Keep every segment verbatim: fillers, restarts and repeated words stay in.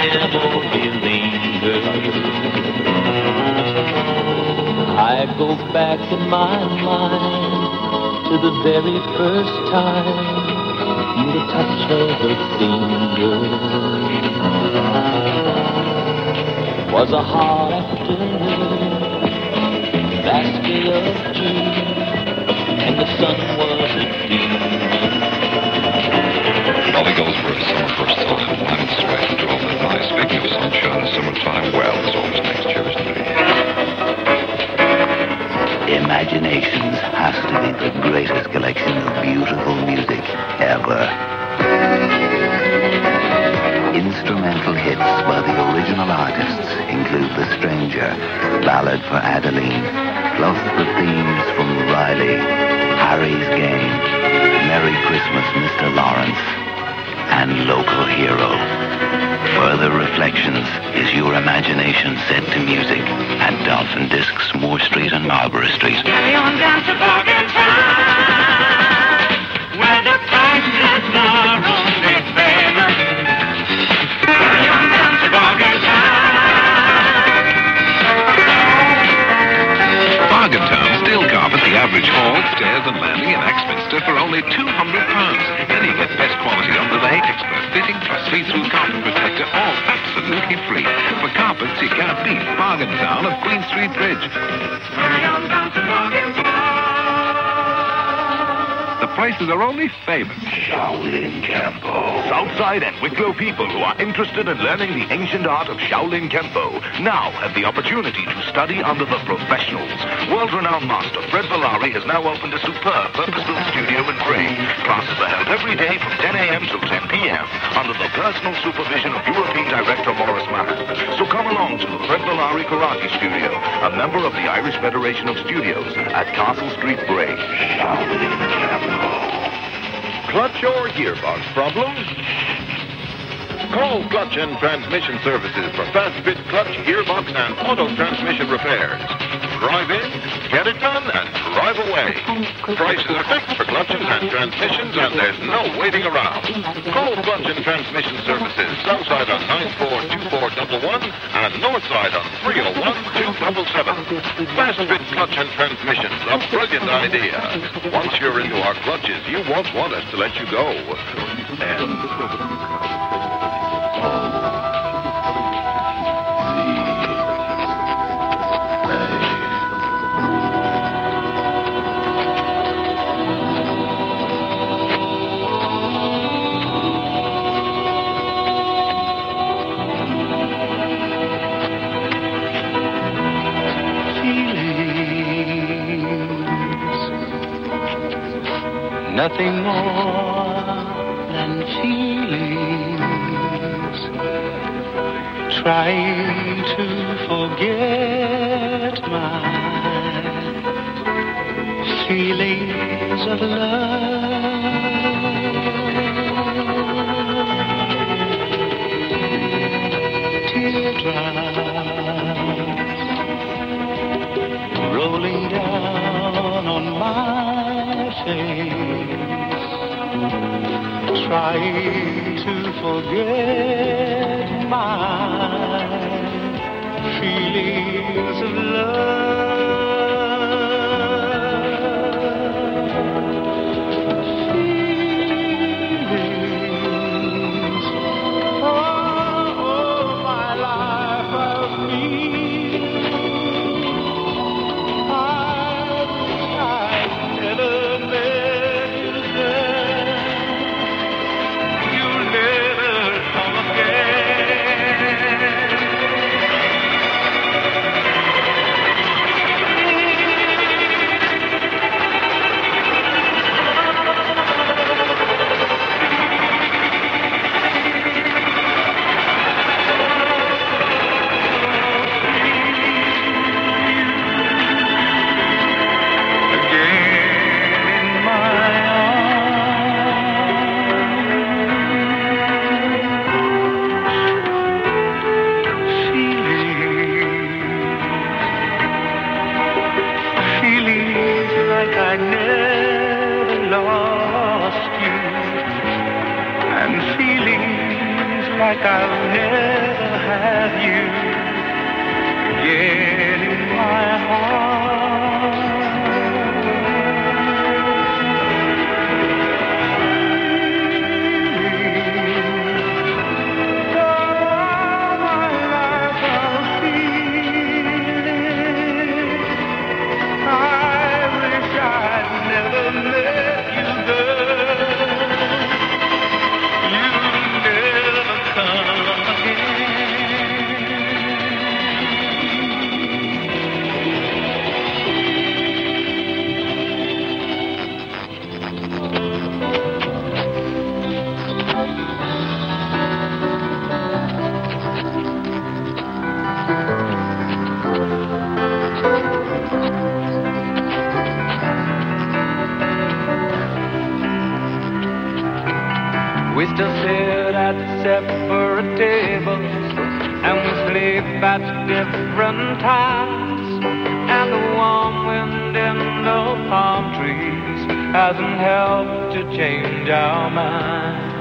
memory lingers. I go back in my mind to the very first time the touch of her fingers. It was a hot afternoon, last day of June, and the sun was a demon. Holly goes for a summer first thought and lemon sweat and drove it by. Speaking of sunshine and summertime, well, it's always next year, isn't it? Imaginations has to be the greatest collection of beautiful music ever. Instrumental hits by the original artists include The Stranger, Ballad for Adeline, plus the themes from Riley, Harry's Game, Merry Christmas, Mister Lawrence, and Local Hero. Further Reflections is your imagination set to music at Dolphin Discs, Moore Street and Marlborough Street. Carry on down to Bargain Town, where the prices are only fair. Carry on down to Bargain Town. Bargain Town steel carpet, the average hall, stairs and landing in Axminster for only two hundred pounds. Then you get best quality underlay, expert fitting, plus see-through carpet protector, all absolutely free. For carpets, you can't beat Bargain Town of Queen Street Bridge. Carry on down to Bargain Town. The prices are only famous. Shaolin Kempo. Southside and Wicklow people who are interested in learning the ancient art of Shaolin Kempo now have the opportunity to study under the professionals. World-renowned master Fred Villari has now opened a superb purpose-built studio in Bray. Classes are held every day from ten a.m. till ten p.m. under the personal supervision of European director Maurice Mahan. So come along to the Fred Villari Karate Studio, a member of the Irish Federation of Studios at Castle Street, Bray. Shaolin Kempo. Clutch or gearbox problems? Call Clutch and Transmission Services for fast-fit clutch, gearbox, and auto transmission repairs. Drive in, get it done, and drive away. Prices are fixed for clutches and transmissions, and there's no waiting around. Call Clutch and Transmission Services, south side on nine four two four one one and north side on three oh one two seven seven. Fast-fit clutch and transmissions, a brilliant idea. Once you're into our clutches, you won't want us to let you go. And... Nothing more than feelings, trying to forget my feelings of love. Teardrops rolling down on my face, trying to forget my feelings of love. Feelings, oh, oh, my life I've been. I wish I'd never met you then. You'll never come again. Like I never lost you, and feelings like I'll never have you yet in my heart. All my life I'll feel it. I wish I'd never met you, girl. You'll never come again. We still sit at separate tables, and we sleep at different times. And the warm wind in the palm trees hasn't helped to change our minds.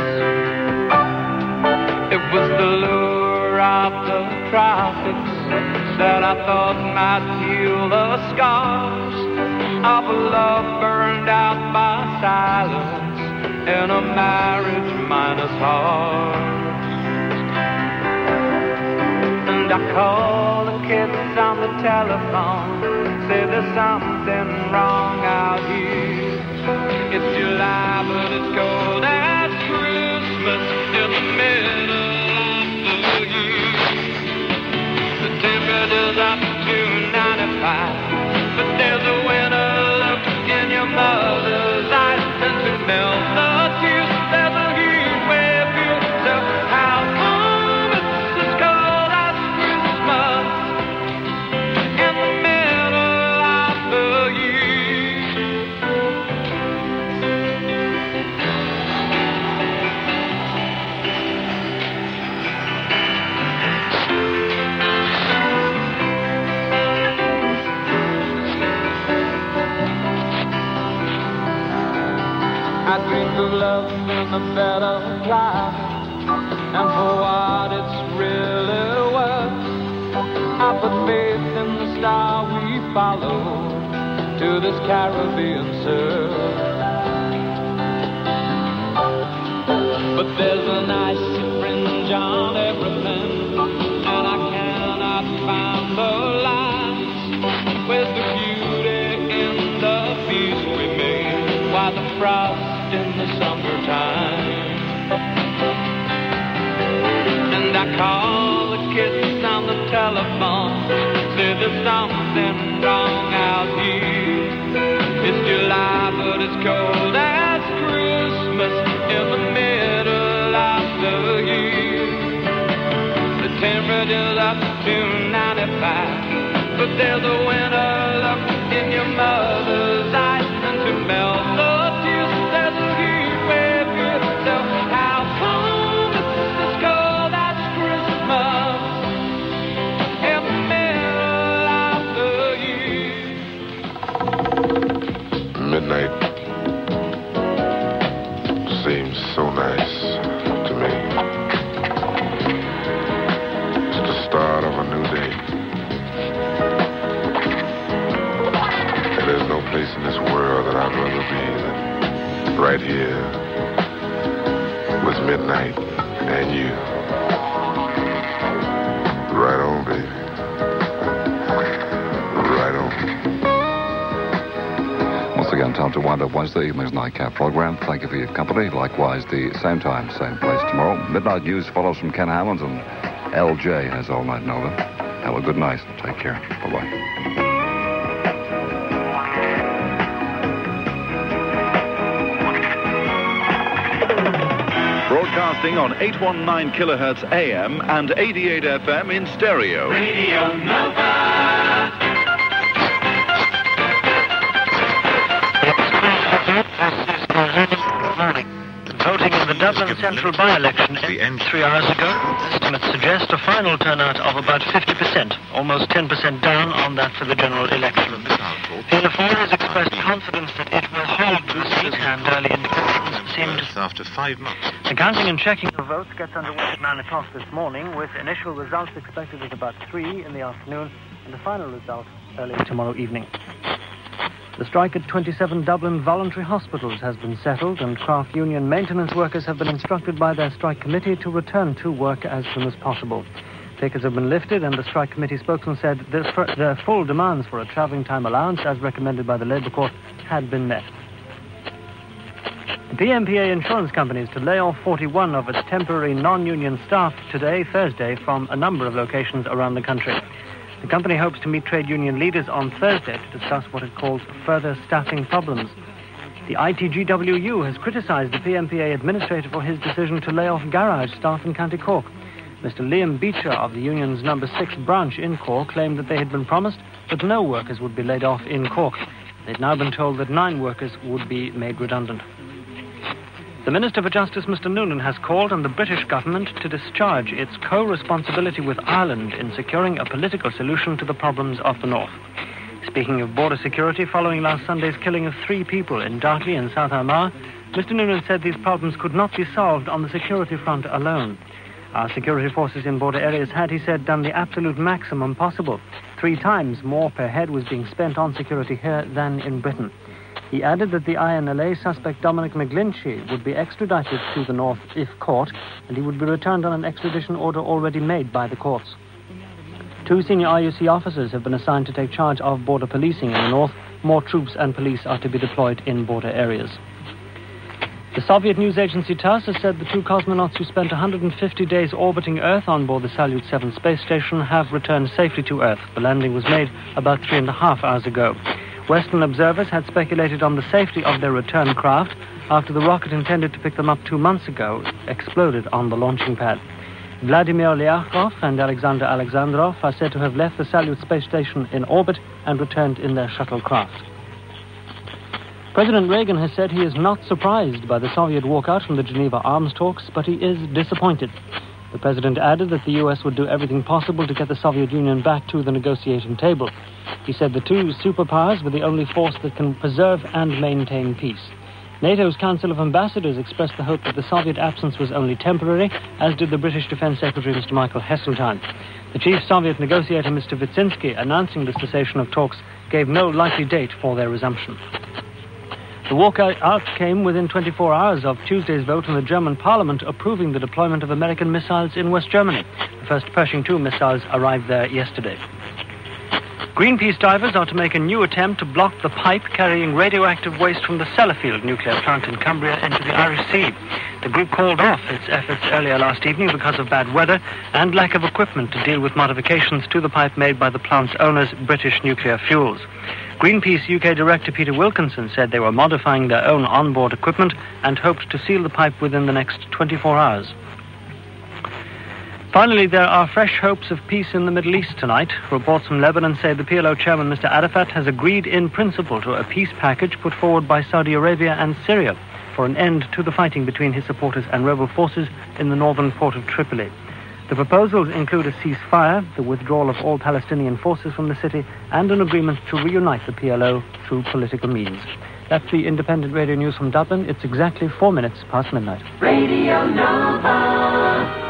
It was the lure of the tropics that I thought might heal the scars of a love burned out by silence in a marriage minus heart. And I call the kids on the telephone, say there's something wrong out here. It's July, but it's cold as Christmas in the middle of the year. The temperature's up to ninety-five, but there's a winter look in your mother's eyes, and to melt the tears, there's a heat wave here. So how come it's as cold as Christmas in the middle of the year? I dreamed of love in a better climate, and for what it's really worth, I put faith in the star we follow to this Caribbean surf. But there's an icy fringe on everything, and I cannot find the lines. Where's the beauty in the peace we made? Why the frost in the summertime? And I call the kids on the telephone, say there's something wrong out here. It's July, but it's cold as Christmas in the middle of the year. The temperature's up to ninety-five, but there's a winter look in your mother's eyes, and to melt the tears, there's a heat wave here. So how come it's as cold as Christmas in the middle of the year? Midnight seems so nice to me. It's the start of a new day. And there's no place in this world that I'd rather be than right here with midnight and you. Right on, baby. Right on. Once again, time to wind up Wednesday evening's nightcap program. Thank you for your company. Likewise, the same time, same place tomorrow. Midnight News follows from Ken Hammond, and L J has All Night Nova. Have a good night. Take care. Bye-bye. Broadcasting on eight nineteen kilohertz A M and eighty-eight F M in stereo. Radio Nova. The total voting in the Dublin Central by-election ended three hours ago. Estimates suggest a final turnout of about fifty percent, almost ten percent down on that for the general election. Fianna Fáil has expressed confidence that it will hold the seat, and early indications seem to... After five months. The counting and checking of votes gets underway at nine o'clock this morning, with initial results expected at about three in the afternoon, and the final result early tomorrow evening. The strike at twenty-seven Dublin voluntary hospitals has been settled, and craft union maintenance workers have been instructed by their strike committee to return to work as soon as possible. Pickets have been lifted, and the strike committee spokesman said their full demands for a travelling time allowance, as recommended by the Labour Court, had been met. The P M P A Insurance Company is to lay off forty-one of its temporary non-union staff today, Thursday, from a number of locations around the country. The company hopes to meet trade union leaders on Thursday to discuss what it calls further staffing problems. The I T G W U has criticised the P M P A administrator for his decision to lay off garage staff in County Cork. Mister Liam Beecher of the union's number six branch in Cork claimed that they had been promised that no workers would be laid off in Cork. They'd now been told that nine workers would be made redundant. The Minister for Justice, Mister Noonan, has called on the British government to discharge its co-responsibility with Ireland in securing a political solution to the problems of the North. Speaking of border security following last Sunday's killing of three people in Dartley and South Armagh, Mister Noonan said these problems could not be solved on the security front alone. Our security forces in border areas had, he said, done the absolute maximum possible. Three times more per head was being spent on security here than in Britain. He added that the I N L A suspect Dominic McGlinchey would be extradited to the North if caught, and he would be returned on an extradition order already made by the courts. Two senior I U C officers have been assigned to take charge of border policing in the North. More troops and police are to be deployed in border areas. The Soviet news agency TASS has said the two cosmonauts who spent one hundred fifty days orbiting Earth on board the Salyut seven space station have returned safely to Earth. The landing was made about three and a half hours ago. Western observers had speculated on the safety of their return craft after the rocket intended to pick them up two months ago exploded on the launching pad. Vladimir Lyakov and Alexander Alexandrov are said to have left the Salyut space station in orbit and returned in their shuttlecraft. President Reagan has said he is not surprised by the Soviet walkout from the Geneva arms talks, but he is disappointed. The president added that the U S would do everything possible to get the Soviet Union back to the negotiating table. He said the two superpowers were the only force that can preserve and maintain peace. NATO's Council of Ambassadors expressed the hope that the Soviet absence was only temporary, as did the British Defense Secretary, Mister Michael Heseltine. The chief Soviet negotiator, Mister Vitsensky, announcing the cessation of talks, gave no likely date for their resumption. The walkout came within twenty-four hours of Tuesday's vote in the German parliament approving the deployment of American missiles in West Germany. The first Pershing two missiles arrived there yesterday. Greenpeace divers are to make a new attempt to block the pipe carrying radioactive waste from the Sellafield nuclear plant in Cumbria into the Irish Sea. The group called off its efforts earlier last evening because of bad weather and lack of equipment to deal with modifications to the pipe made by the plant's owners, British Nuclear Fuels. Greenpeace U K Director Peter Wilkinson said they were modifying their own onboard equipment and hoped to seal the pipe within the next twenty-four hours. Finally, there are fresh hopes of peace in the Middle East tonight. Reports from Lebanon say the P L O chairman, Mister Arafat, has agreed in principle to a peace package put forward by Saudi Arabia and Syria for an end to the fighting between his supporters and rebel forces in the northern port of Tripoli. The proposals include a ceasefire, the withdrawal of all Palestinian forces from the city, and an agreement to reunite the P L O through political means. That's the Independent Radio News from Dublin. It's exactly four minutes past midnight. Radio Nova.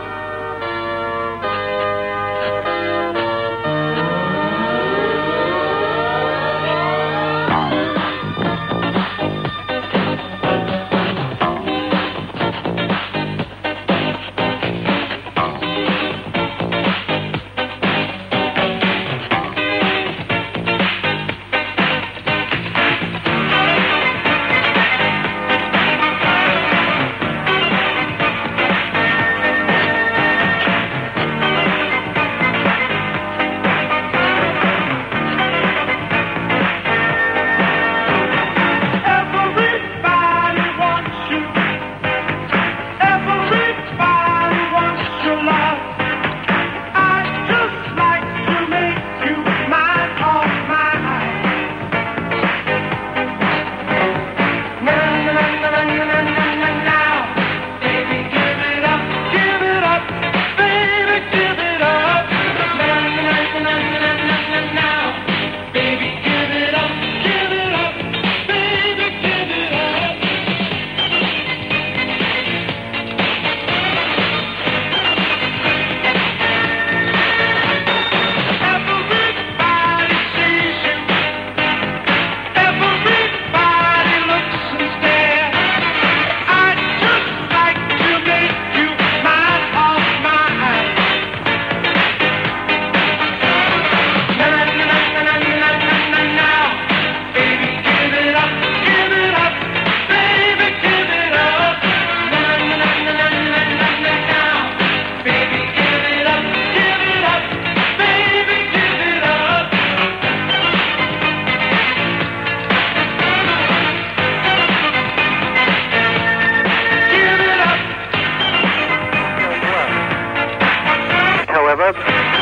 delivered.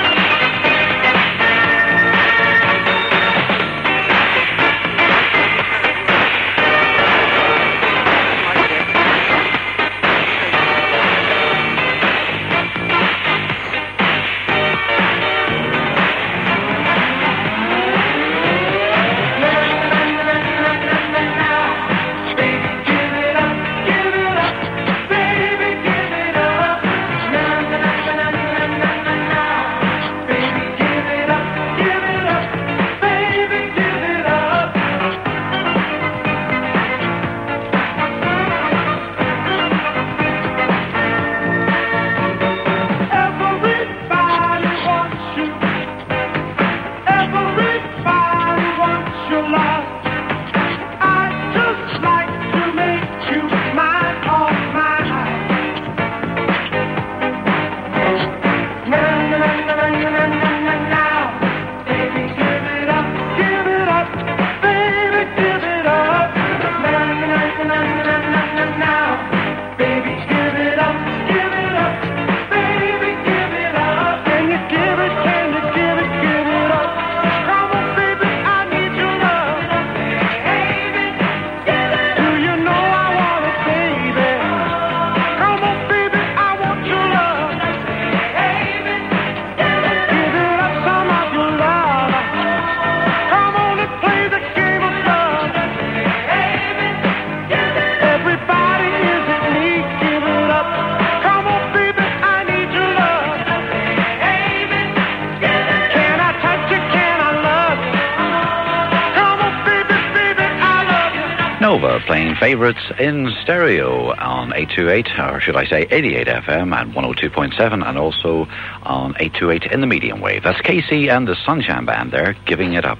Nova playing favourites in stereo on eight two eight, or should I say eighty-eight F M and one oh two point seven, and also on eight two eight in the medium wave. That's K C and the Sunshine Band there, Giving It Up.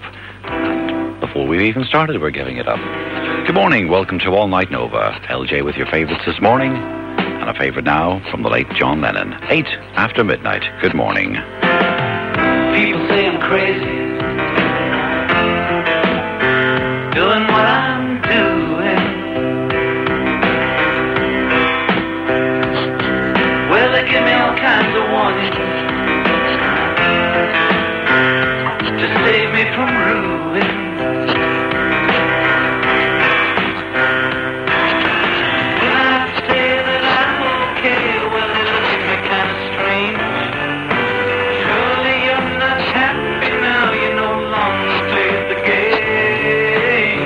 And before we even started, we're giving it up. Good morning, welcome to All Night Nova. L J with your favourites this morning, and a favourite now from the late John Lennon. Eight after midnight. Good morning. People say I'm crazy, doing what I'm doing. Well, they give me all kinds of warnings to save me from ruin. When I say that I'm okay, well, they look at me kind of strange. Surely you're not happy now, you no longer play the game.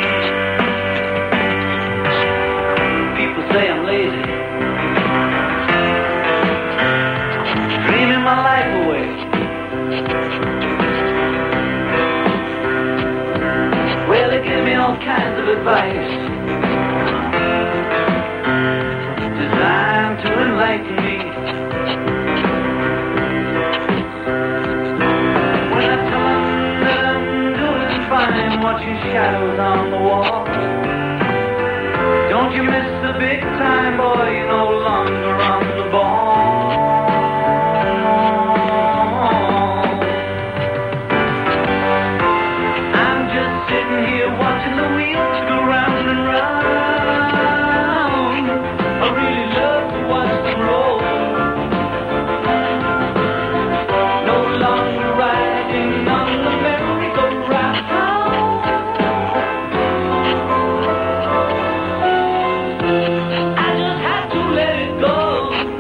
People say I'm lazy, dreaming my life away. Well, they give me all kinds of advice designed to enlighten me. When I tell them that I'm doing fine, watching shadows on the wall. Don't you miss the big time, boy, you're no longer on the ball. I'm just sitting here watching the wheels go round and round. I really love to watch them roll. No longer riding on the merry-go-round. I just had to let it go.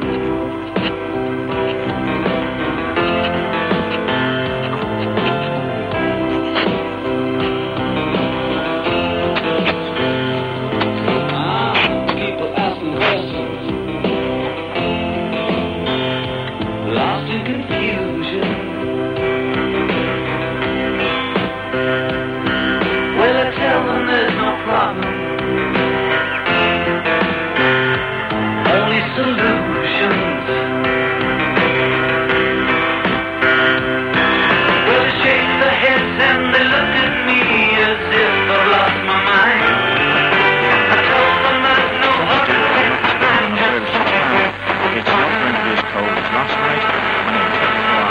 Ah, people asking questions, lost in confusion. Well, I tell them there's no problem, only solutions. Well, they shake their heads and they look at me as if I've lost my mind. I told them there's no other thing. It's not going to be as cold as last night. My name's Dave Clark.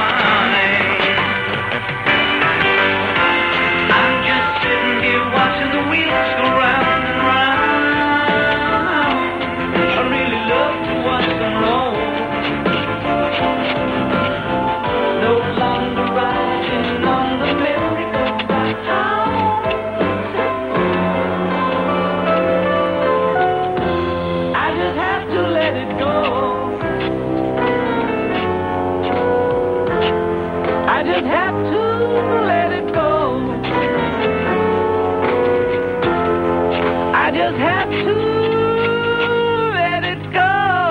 I just had to let it go. I just had to let it go.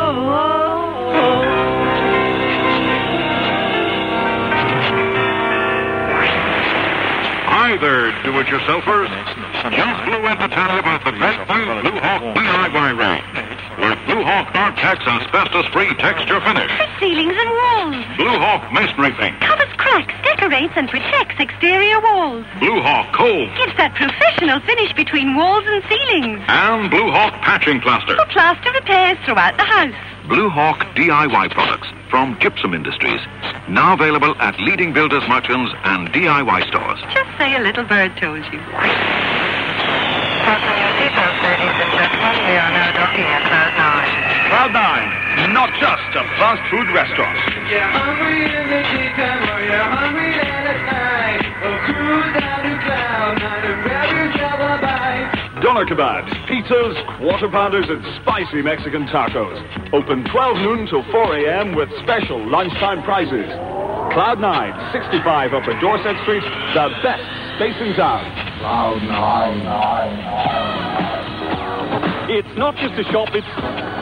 Hi there, do-it-yourselfers. Just Blue went to tell you about the best new Blue Hawk D I Y range. With Blue Hawk Artex asbestos-free texture finish. For ceilings and walls. Blue Hawk masonry paint. Covers cracks, decorates and protects exterior walls. Blue Hawk cold. Gives that professional finish between walls and ceilings. And Blue Hawk patching plaster. For plaster repairs throughout the house. Blue Hawk D I Y products from Gypsum Industries. Now available at leading builders, merchants, and D I Y stores. Just say a little bird told you. Fasten your seatbelts, ladies and gentlemen. We are now docking at Cloud nine. Cloud nine, not just a fast food restaurant. You're hungry in the daytime or you're hungry late at night. Oh, cruise down to Cloud nine and grab yourself a bite. Doner kebabs, pizzas, quarter pounders, and spicy Mexican tacos. Open twelve noon till four a.m. with special lunchtime prizes. Cloud nine, sixty-five Upper Dorset Street, the best space in town. Cloud nine, nine, nine. It's not just a shop, it's...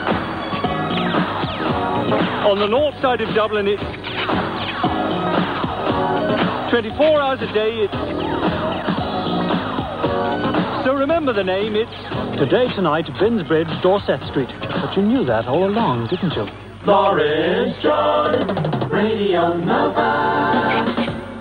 On the north side of Dublin, it's... twenty-four hours a day, it's... So remember the name, it's... Today, tonight, Binsbridge, Dorset Street. But you knew that all along, didn't you? Lawrence Jordan, Radio Nova.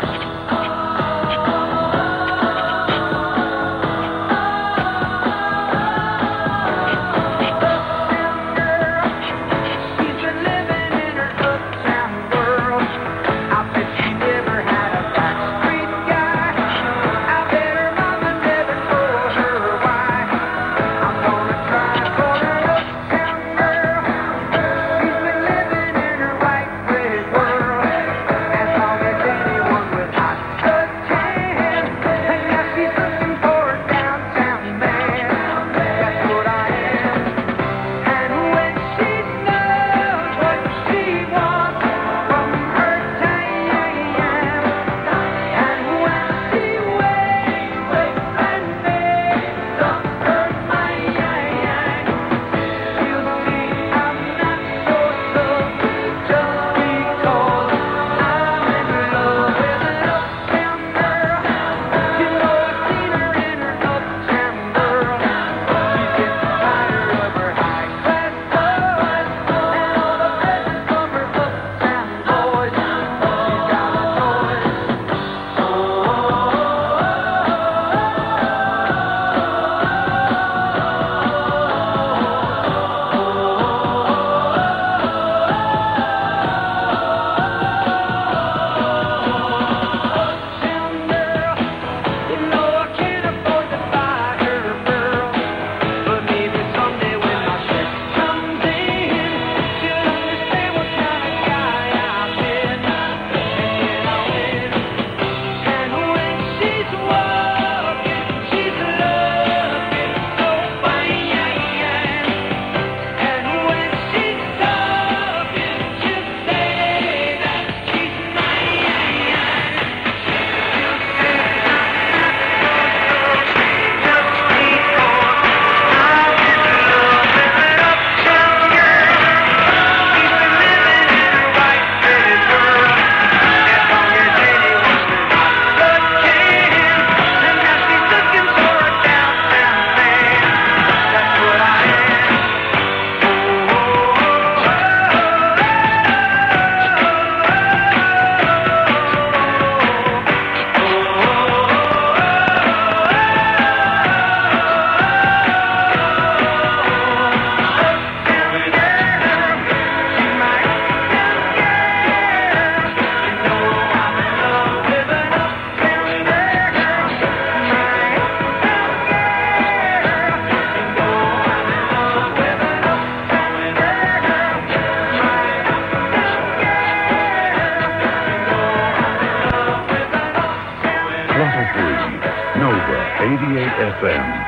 eighty-eight F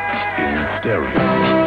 M in stereo.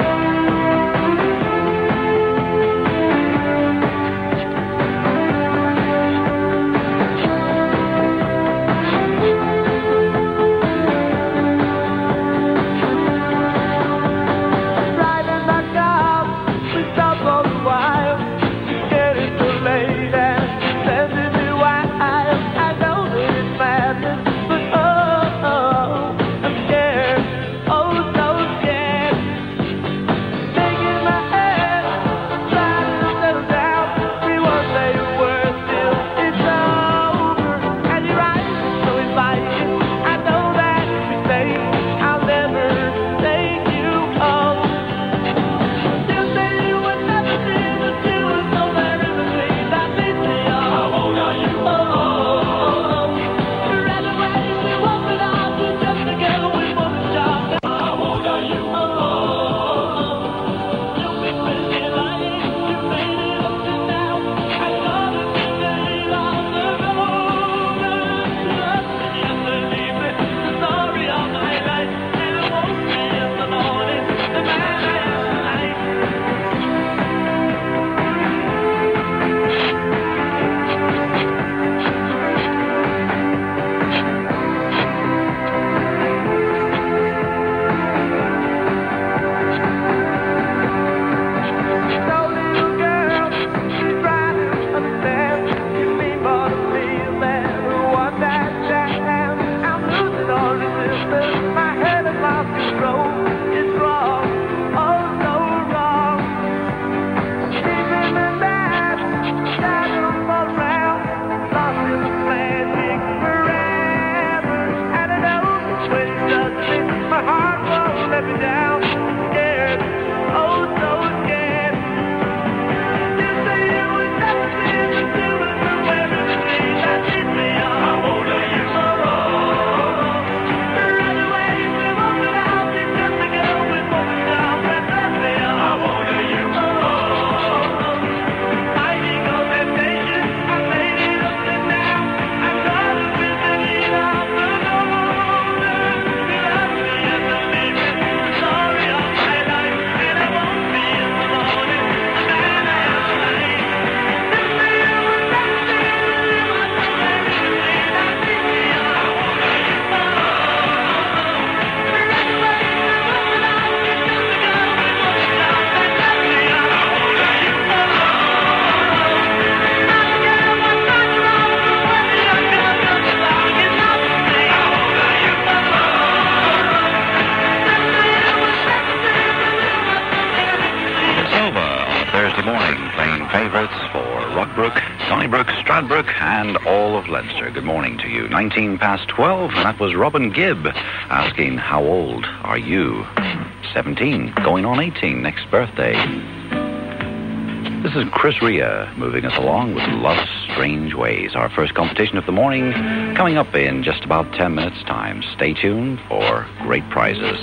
Stradbroke and all of Leinster. Good morning to you. nineteen past twelve, and that was Robin Gibb asking, how old are you? seventeen, going on eighteen, next birthday. This is Chris Rea moving us along with Love's Strange Ways. Our first competition of the morning coming up in just about ten minutes' time. Stay tuned for great prizes.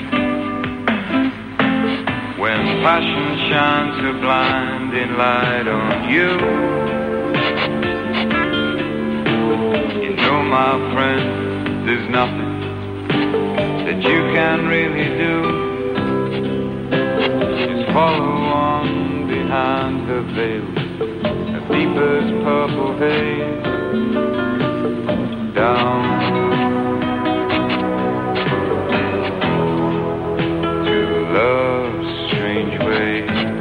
When passion shines a blinding light on you, you know, my friend, there's nothing that you can really do. Just follow on behind the veil, the deepest purple haze, down to love's strange way.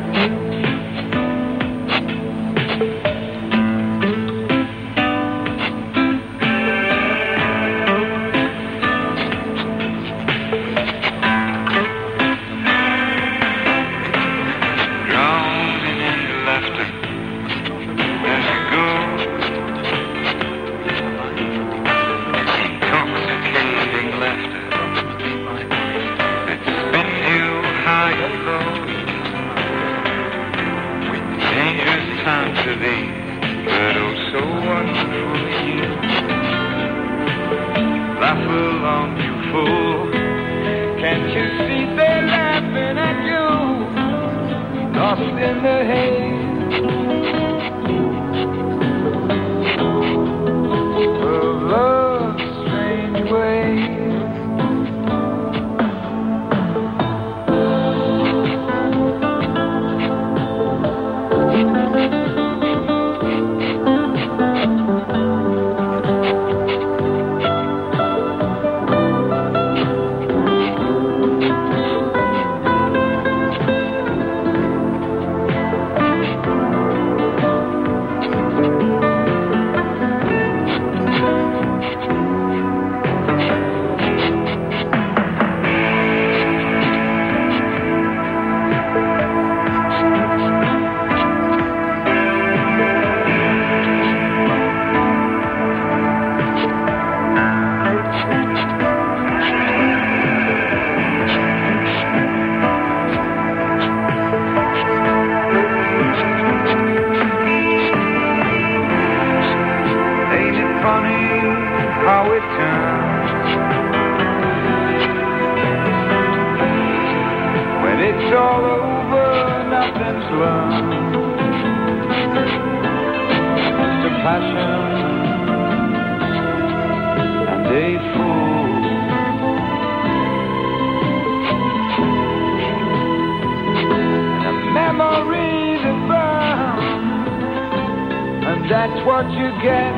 That's what you get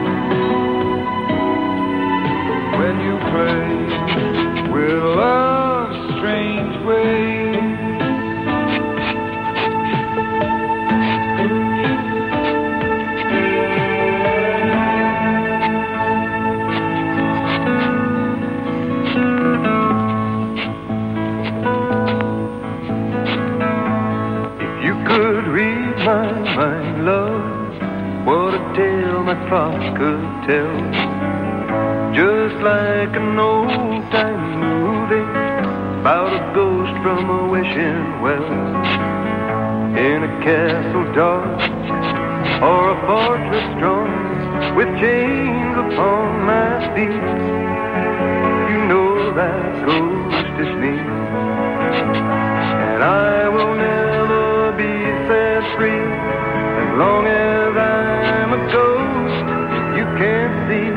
when you play with love's strange way. If you could read my mind, love, what a tale my thoughts could tell. Just like an old-time movie about a ghost from a wishing well, in a castle dark or a fortress strong with chains upon my feet. You know that ghost is me, and I will never be set free as long as I'm a ghost you can't see.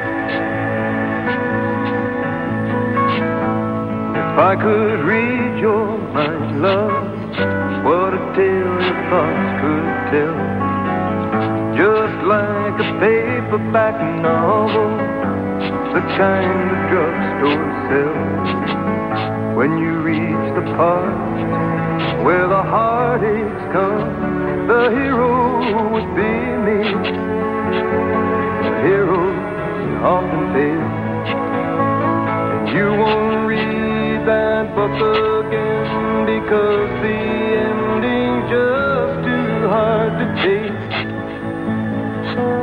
If I could read your mind, love, what a tale your thoughts could tell. Just like a paperback novel, the kind the drugstore sells. When you reach the part where the heartaches come, the hero would be me. The hero often fails, and you won't read that book again because the ending's just too hard to take.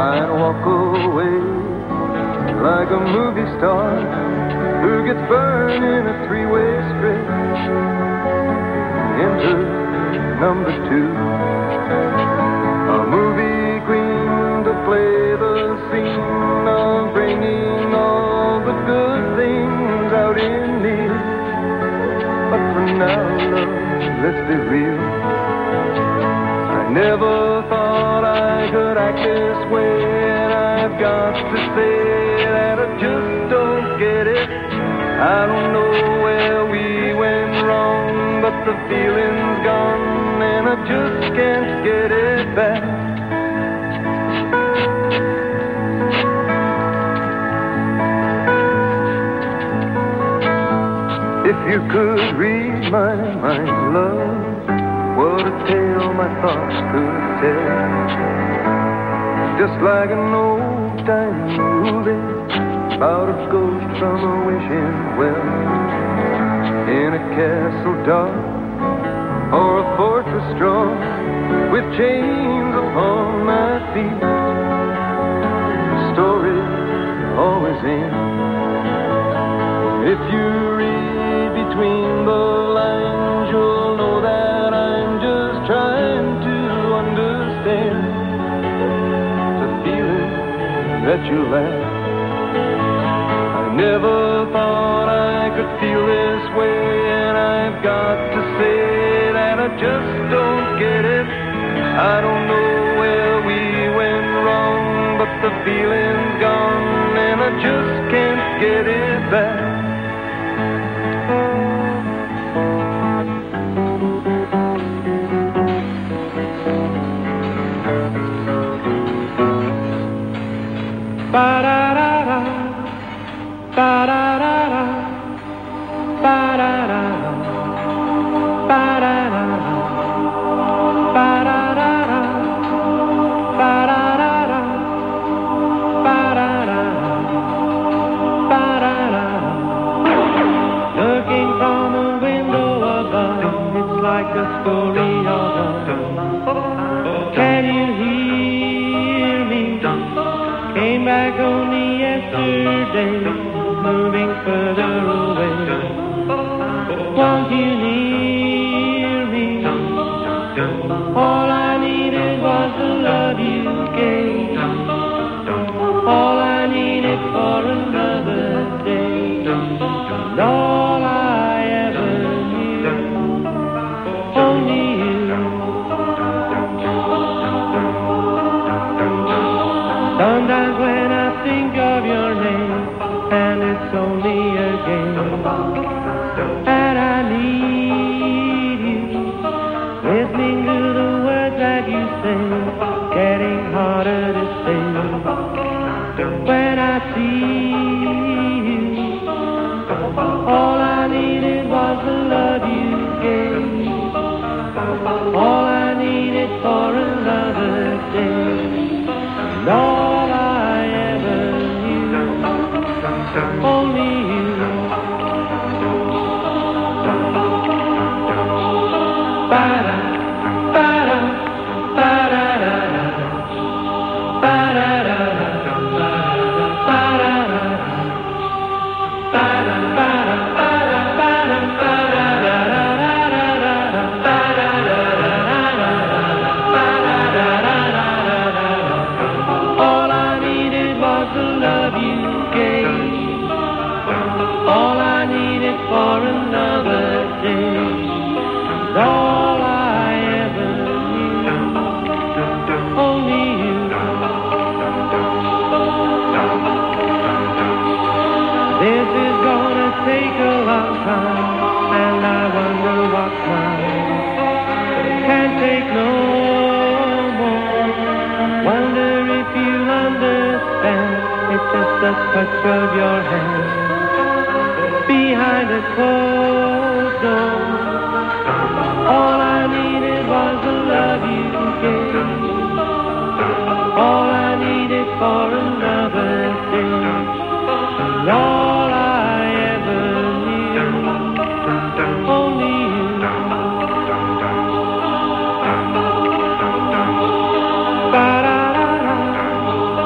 I'd walk away like a movie star who gets burned in a three-way stretch into number two. A movie queen to play the scene of bringing all the good things out in me. But for now, love, let's be real. I never thought I could act this way, and I've got to say that I just don't get it. I don't know where we went wrong, but the feeling's gone, and I just can't get it back. If you could read my mind, love, what a tale my thoughts could tell. Just like an old-time movie about a ghost from a wishing well, in a castle dark or a fortress strong, with chains upon my feet. The story always ends. If you read between the lines, you'll know that I'm just trying to understand the feeling that you lack. I never thought I could feel this way, and I've got to say that I just don't get it. I don't know where we went wrong, but the feeling's gone, and I just can't get it back. Ba-da-da-da, ba-da-da-da, ba-da-da-da, ba-da-da-da, ba-da-da-da, ba-da-da-da, ba-da-da-da, ba-da-da-da. Looking from a window above, it's like a story of love. Can you hear me? Came back only yesterday, moving further away. Won't you hear me? All I needed was the love you gave. All I needed for another day. And all I ever knew, only you. Sometimes when I think of your name, and it's only a game, and I need you, listening to the words that you say, getting harder to say. When I see you, all I needed was the love you gave. All I needed for another day. And all I ever knew, only you. Ba-da, ba-da, ba-da-da-da, ba-da-da-da, ba-da-da-da, ba-da, ba-da, ba-da, ba-da, all I needed was the love you gave. All I needed for another day. And all I ever knew, only you. This is gonna take a long time, and I wonder what mine. Can't take no more. Wonder if you understand. It's just the touch of your hand behind a closed door. All I needed was the love you gave. All I needed for another day. And all I ever knew, only you. Ba-da-da-da,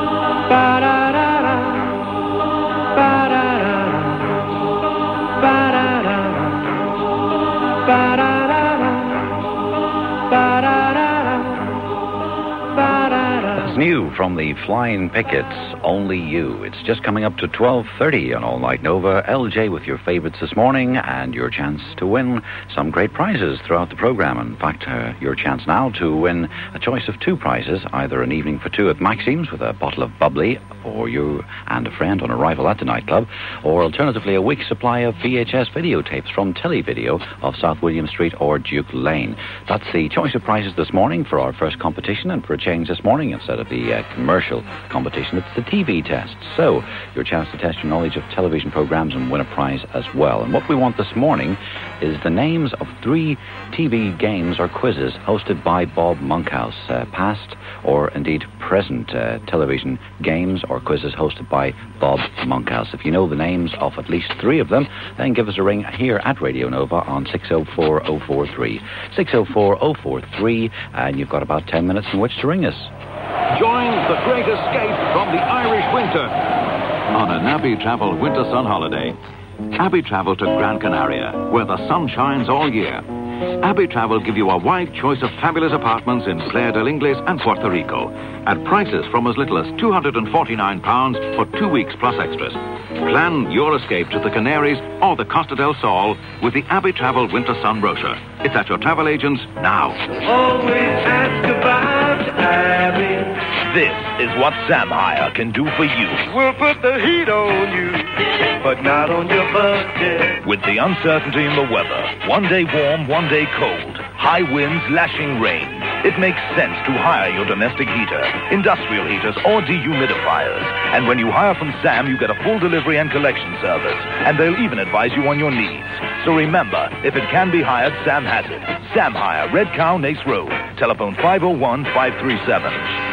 you from the Flying Pickets, Only You. It's just coming up to twelve thirty on All Night Nova. L J with your favorites this morning and your chance to win some great prizes throughout the program. In fact, uh, your chance now to win a choice of two prizes, either an evening for two at Maxim's with a bottle of bubbly for you and a friend on arrival at the nightclub, or alternatively a week's supply of V H S videotapes from Televideo of South William Street or Duke Lane. That's the choice of prizes this morning for our first competition, and for a change this morning, instead of the uh, commercial competition, it's the T V test. So, your chance to test your knowledge of television programs and win a prize as well. And what we want this morning is the names of three T V games or quizzes hosted by Bob Monkhouse, uh, past or indeed present uh, television games or quizzes hosted by Bob Monkhouse. If you know the names of at least three of them, then give us a ring here at Radio Nova on six oh four oh four three. six oh four oh four three, and you've got about ten minutes in which to ring us. Join the great escape from the Irish winter on an Abbey Travel winter sun holiday. Abbey Travel to Gran Canaria, where the sun shines all year. Abbey Travel give you a wide choice of fabulous apartments in Playa del Ingles and Puerto Rico at prices from as little as two hundred forty-nine pounds for two weeks plus extras. Plan your escape to the Canaries or the Costa del Sol with the Abbey Travel Winter Sun brochure. It's at your travel agents now. Always ask about Abbey. This is what Sam Hire can do for you. We'll put the heat on you, but not on your budget. With the uncertainty in the weather, one day warm, one day cold, high winds, lashing rain, it makes sense to hire your domestic heater, industrial heaters, or dehumidifiers. And when you hire from Sam, you get a full delivery and collection service, and they'll even advise you on your needs. So remember, if it can be hired, Sam has it. Sam Hire, Red Cow, Nace Road. Telephone five oh one, five three seven.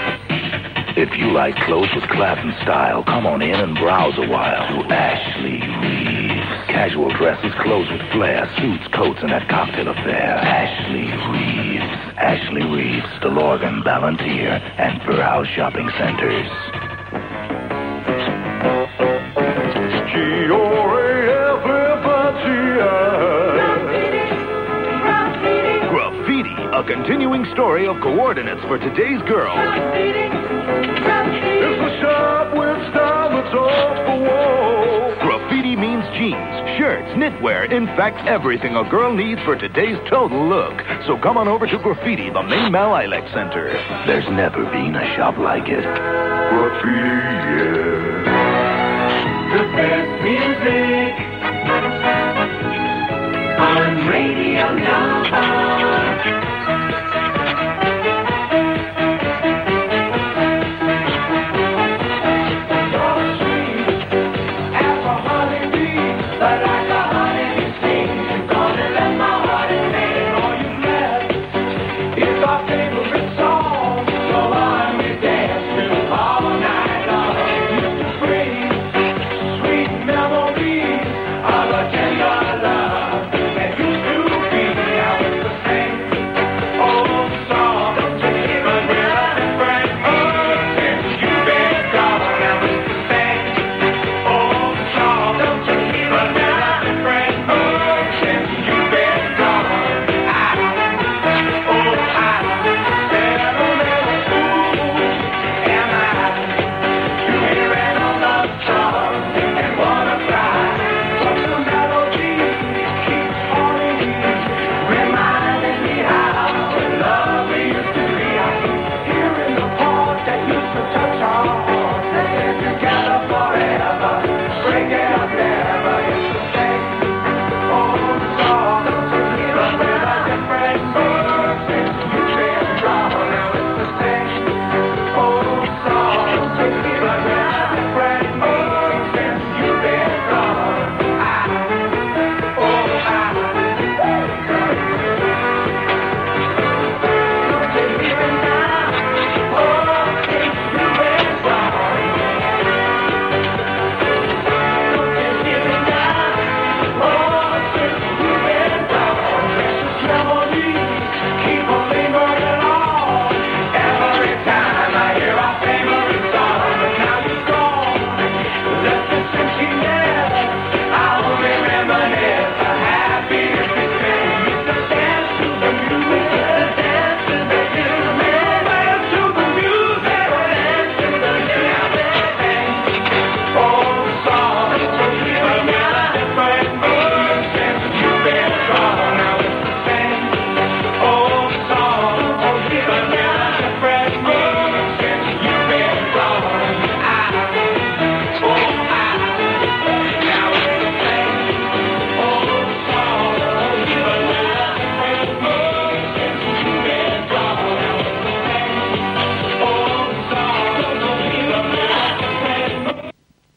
If you like clothes with class and style, come on in and browse a while to Ashley Reeves. Casual dresses, clothes with flair, suits, coats, and that cocktail affair. Ashley Reeves. Ashley Reeves, DeLorgan, Ballantyre, and Furhouse Shopping Centers. Graffiti, a continuing story of coordinates for today's girl. It's a shop with style that's off the wall. Graffiti means jeans, shirts, knitwear, in fact, everything a girl needs for today's total look. So come on over to Graffiti, the main Mal Ilex Center. There's never been a shop like it. Graffiti, yeah. The best music.